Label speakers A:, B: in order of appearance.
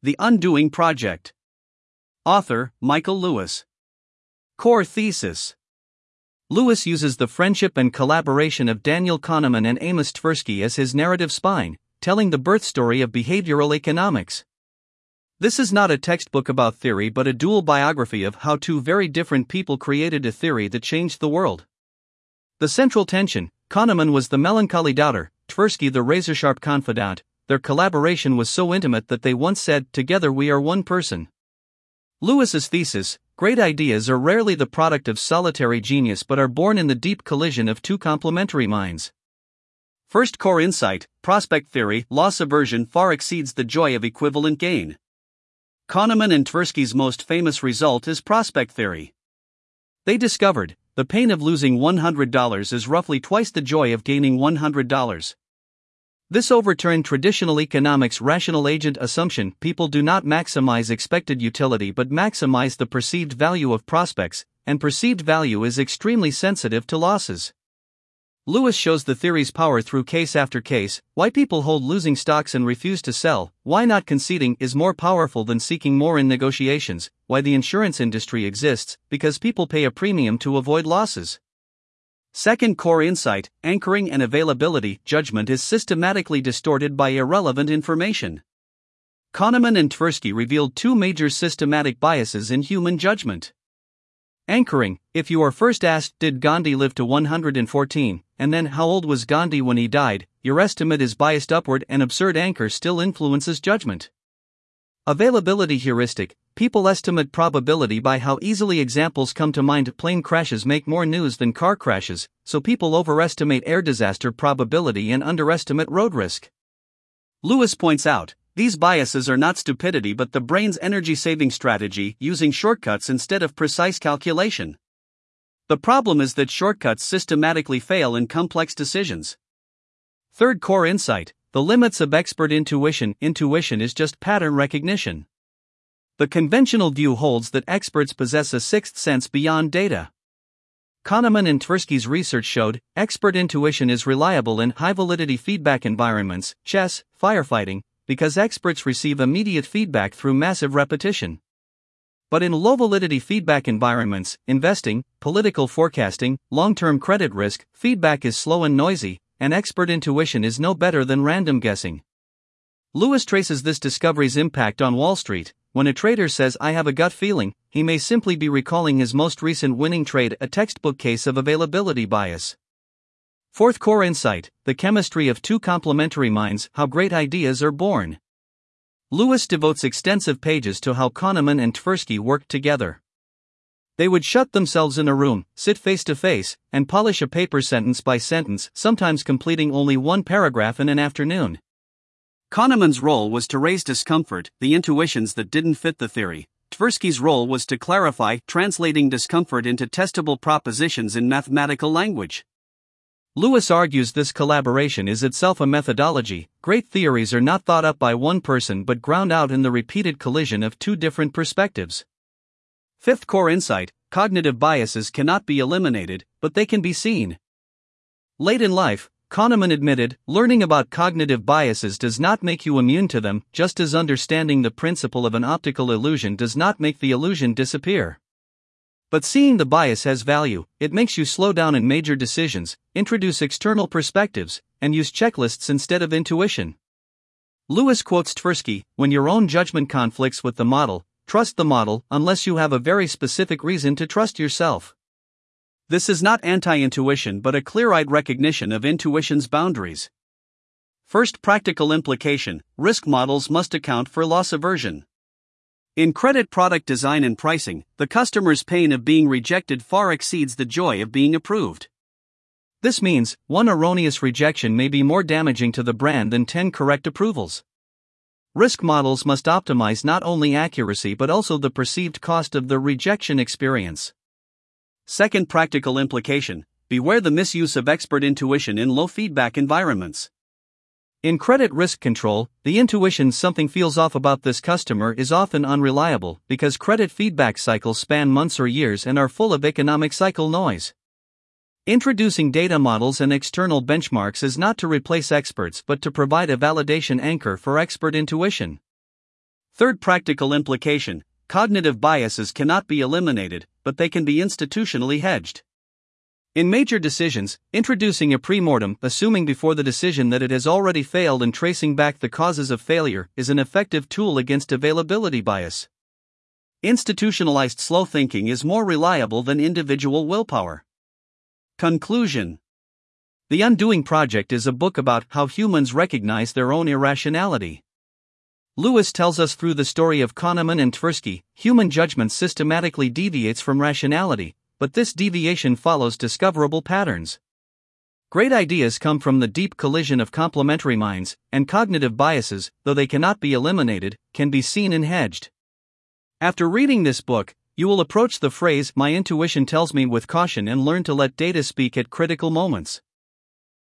A: The Undoing Project. Author, Michael Lewis. Core thesis. Lewis uses the friendship and collaboration of Daniel Kahneman and Amos Tversky as his narrative spine, telling the birth story of behavioral economics. This is not a textbook about theory but a dual biography of how two very different people created a theory that changed the world. The central tension: Kahneman was the melancholy doubter, Tversky the razor-sharp confidant. Their collaboration was so intimate that they once said, "Together we are one person." Lewis's thesis: great ideas are rarely the product of solitary genius but are born in the deep collision of two complementary minds. First core insight: prospect theory, loss aversion far exceeds the joy of equivalent gain. Kahneman and Tversky's most famous result is prospect theory. They discovered, the pain of losing $100 is roughly twice the joy of gaining $100. This overturned traditional economics' rational agent assumption: people do not maximize expected utility but maximize the perceived value of prospects, and perceived value is extremely sensitive to losses. Lewis shows the theory's power through case after case: why people hold losing stocks and refuse to sell, why not conceding is more powerful than seeking more in negotiations, why the insurance industry exists, because people pay a premium to avoid losses. Second core insight: anchoring and availability. Judgment is systematically distorted by irrelevant information. Kahneman and Tversky revealed two major systematic biases in human judgment. Anchoring: if you are first asked, "Did Gandhi live to 114, and then how old was Gandhi when he died?" your estimate is biased upward. An absurd anchor still influences judgment. Availability heuristic: people estimate probability by how easily examples come to mind. Plane crashes make more news than car crashes, so people overestimate air disaster probability and underestimate road risk. Lewis points out, these biases are not stupidity but the brain's energy-saving strategy, using shortcuts instead of precise calculation. The problem is that shortcuts systematically fail in complex decisions. Third core insight: the limits of expert intuition. Intuition is just pattern recognition. The conventional view holds that experts possess a sixth sense beyond data. Kahneman and Tversky's research showed, expert intuition is reliable in high-validity feedback environments, chess, firefighting, because experts receive immediate feedback through massive repetition. But in low-validity feedback environments, investing, political forecasting, long-term credit risk, feedback is slow and noisy, and expert intuition is no better than random guessing. Lewis traces this discovery's impact on Wall Street. When a trader says, "I have a gut feeling," he may simply be recalling his most recent winning trade, a textbook case of availability bias. Fourth core insight: the chemistry of two complementary minds, how great ideas are born. Lewis devotes extensive pages to how Kahneman and Tversky worked together. They would shut themselves in a room, sit face to face, and polish a paper sentence by sentence, sometimes completing only one paragraph in an afternoon. Kahneman's role was to raise discomfort, the intuitions that didn't fit the theory. Tversky's role was to clarify, translating discomfort into testable propositions in mathematical language. Lewis argues this collaboration is itself a methodology. Great theories are not thought up by one person but ground out in the repeated collision of two different perspectives. Fifth core insight: cognitive biases cannot be eliminated, but they can be seen. Late in life, Kahneman admitted, learning about cognitive biases does not make you immune to them, just as understanding the principle of an optical illusion does not make the illusion disappear. But seeing the bias has value. It makes you slow down in major decisions, introduce external perspectives, and use checklists instead of intuition. Lewis quotes Tversky, "When your own judgment conflicts with the model, trust the model, unless you have a very specific reason to trust yourself." This is not anti-intuition but a clear-eyed recognition of intuition's boundaries. First practical implication: risk models must account for loss aversion. In credit product design and pricing, the customer's pain of being rejected far exceeds the joy of being approved. This means, one erroneous rejection may be more damaging to the brand than 10 correct approvals. Risk models must optimize not only accuracy but also the perceived cost of the rejection experience. Second practical implication: beware the misuse of expert intuition in low-feedback environments. In credit risk control, the intuition something feels off about this customer is often unreliable because credit feedback cycles span months or years and are full of economic cycle noise. Introducing data models and external benchmarks is not to replace experts but to provide a validation anchor for expert intuition. Third practical implication: cognitive biases cannot be eliminated, but they can be institutionally hedged. In major decisions, introducing a premortem, assuming before the decision that it has already failed and tracing back the causes of failure, is an effective tool against availability bias. Institutionalized slow thinking is more reliable than individual willpower. Conclusion: The Undoing Project is a book about how humans recognize their own irrationality. Lewis tells us through the story of Kahneman and Tversky, human judgment systematically deviates from rationality, but this deviation follows discoverable patterns. Great ideas come from the deep collision of complementary minds, and cognitive biases, though they cannot be eliminated, can be seen and hedged. After reading this book, you will approach the phrase "my intuition tells me" with caution and learn to let data speak at critical moments.